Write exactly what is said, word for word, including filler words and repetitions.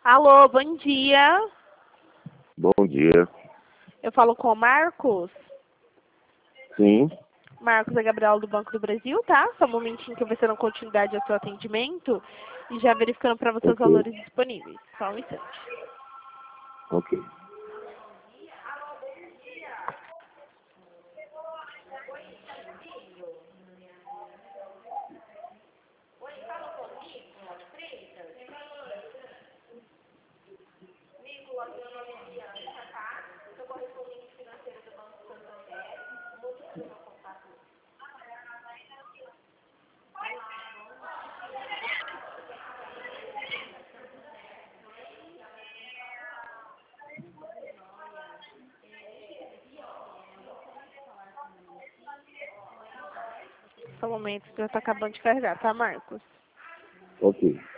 Alô, bom dia. Bom dia. Eu falo com o Marcos. Sim. Marcos é Gabriel do Banco do Brasil, tá? Só um momentinho que eu vou ser dando continuidade ao seu atendimento e já verificando para você os Ok. valores disponíveis. Só um instante. Ok. Só um momento que eu tô acabando de carregar, tá, Marcos? Ok.